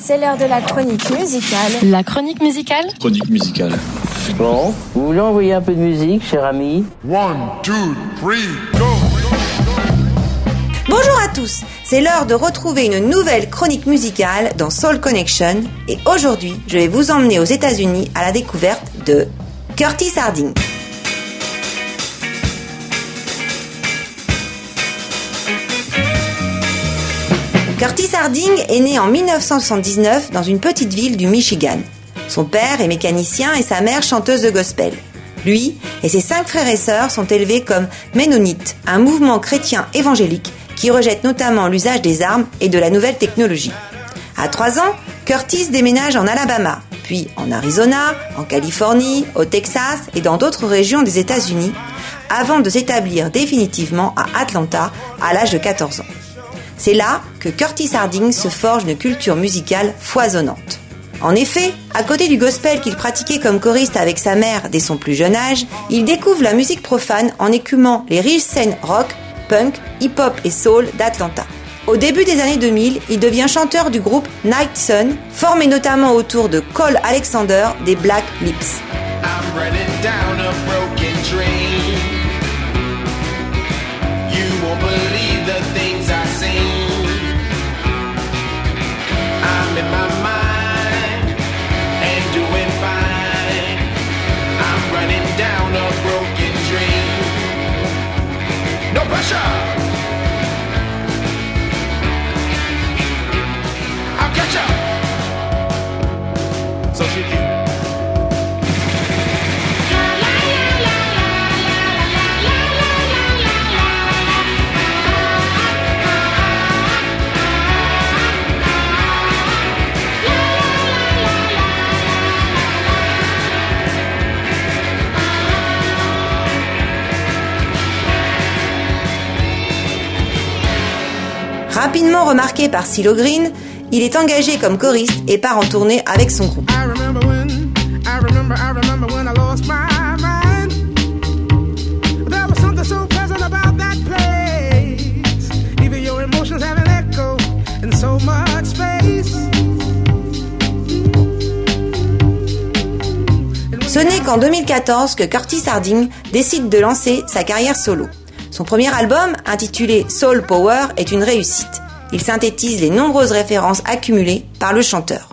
C'est l'heure de la chronique musicale. La chronique musicale. Chronique musicale. Bon, vous voulez envoyer un peu de musique, cher ami? 1, 2, 3, go! Bonjour à tous, c'est l'heure de retrouver une nouvelle chronique musicale dans Soul Connection et aujourd'hui, je vais vous emmener aux États-Unis à la découverte de Curtis Harding. Curtis Harding est né en 1979 dans une petite ville du Michigan. Son père est mécanicien et sa mère chanteuse de gospel. Lui et ses 5 frères et sœurs sont élevés comme ménonites, un mouvement chrétien évangélique qui rejette notamment l'usage des armes et de la nouvelle technologie. À 3 ans, Curtis déménage en Alabama, puis en Arizona, en Californie, au Texas et dans d'autres régions des États-Unis, avant de s'établir définitivement à Atlanta à l'âge de 14 ans. C'est là que Curtis Harding se forge une culture musicale foisonnante. En effet, à côté du gospel qu'il pratiquait comme choriste avec sa mère dès son plus jeune âge, il découvre la musique profane en écumant les riches scènes rock, punk, hip-hop et soul d'Atlanta. Au début des années 2000, il devient chanteur du groupe Night Sun, formé notamment autour de Cole Alexander des Black Lips. I'm in my mind and doing fine. I'm running down a broken dream. No pressure. I'll catch up. So should you. Rapidement remarqué par CeeLo Green, il est engagé comme choriste et part en tournée avec son groupe. Ce n'est qu'en 2014 que Curtis Harding décide de lancer sa carrière solo. Son premier album, intitulé Soul Power, est une réussite. Il synthétise les nombreuses références accumulées par le chanteur.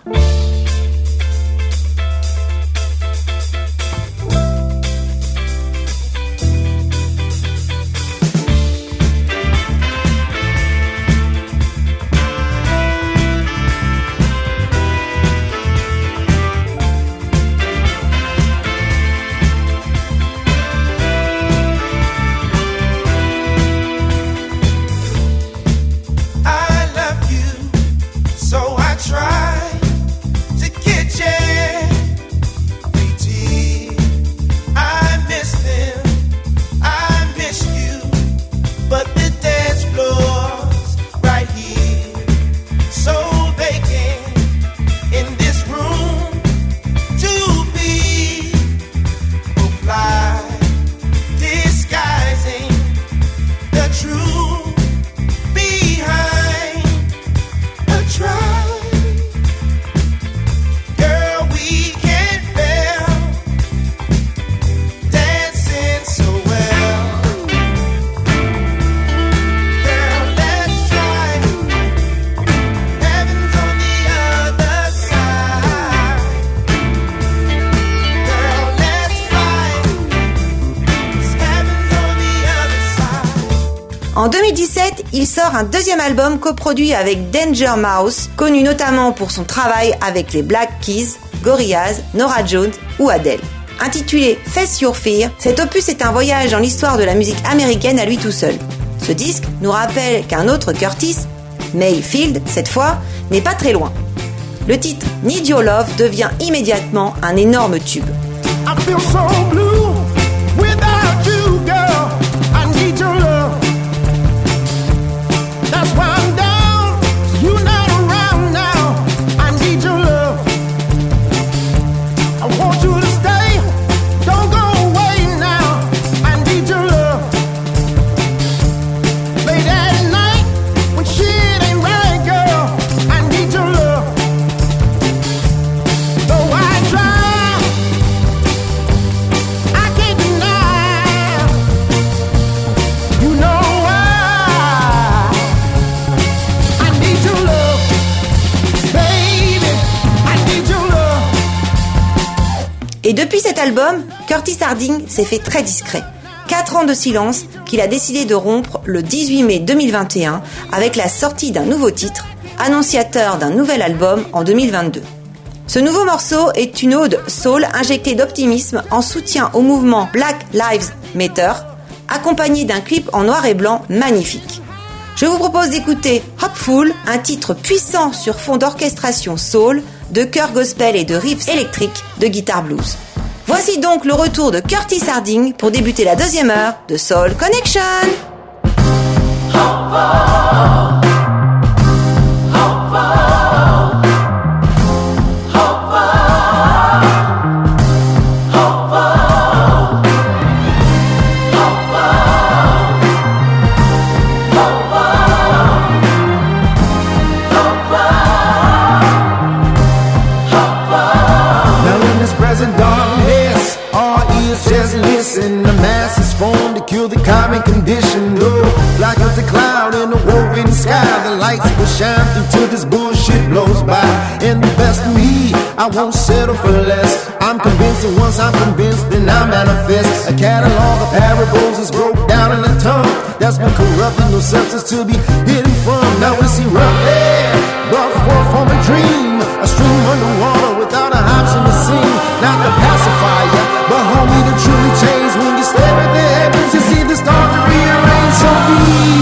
En 2017, il sort un deuxième album coproduit avec Danger Mouse, connu notamment pour son travail avec les Black Keys, Gorillaz, Norah Jones ou Adele. Intitulé Face Your Fear, cet opus est un voyage dans l'histoire de la musique américaine à lui tout seul. Ce disque nous rappelle qu'un autre Curtis, Mayfield cette fois, n'est pas très loin. Le titre Need Your Love devient immédiatement un énorme tube. I feel so blue without you, girl. I need your love. That's why I'm down. You're not around now. I need your love. I want you to stay. Don't go away now. I need your love. Late at night when shit ain't right, girl. I need your love. Et depuis cet album, Curtis Harding s'est fait très discret. 4 ans de silence qu'il a décidé de rompre le 18 mai 2021 avec la sortie d'un nouveau titre, annonciateur d'un nouvel album en 2022. Ce nouveau morceau est une ode soul injectée d'optimisme en soutien au mouvement Black Lives Matter, accompagné d'un clip en noir et blanc magnifique. Je vous propose d'écouter Hopeful, un titre puissant sur fond d'orchestration soul, de chœur gospel et de riffs électriques de guitare blues. Voici donc le retour de Curtis Harding pour débuter la deuxième heure de Soul Connection. Condition, black as a cloud in a woven sky. The lights will shine through till this bullshit blows by. And the best of me, I won't settle for less. I'm convinced, and once I'm convinced, then I manifest. A catalog of parables is broke down in a tongue that's been corrupted, no substance to be hidden from. Now we see rough air, rough work from a dream, a stream underwater without an option to sing. Not the pacifier, but homie, to truly change when you stare at the heavens, you see the stars to rearrange. So be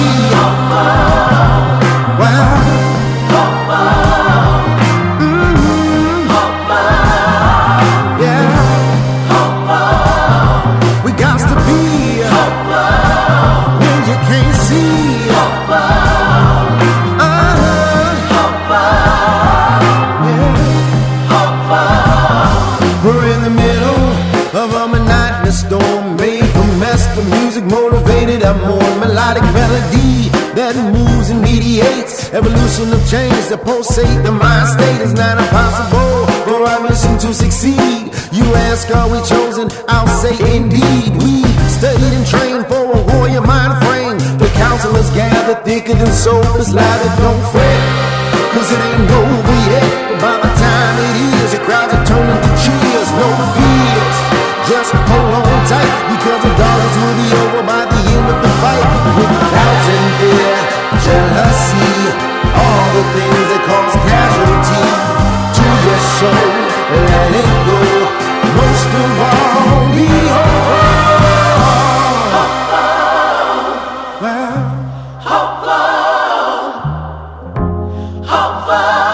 wow. Melodic melody that moves and mediates evolution of change that pulsate. The mind state is not impossible for our mission to succeed. You ask, are we chosen? I'll say indeed. We studied and trained for a warrior mind frame. The counselors gather thicker than souls. Louder, don't fret, cause it ain't over yet. But by the time it is, the crowds are turning to cheers. No fears, just hold on tight, because the dollars will be over by the end of the fight. With doubts and fear, jealousy, all the things that cause casualty to your soul, let it go. Most of all, be hopeful. Well, hopeful.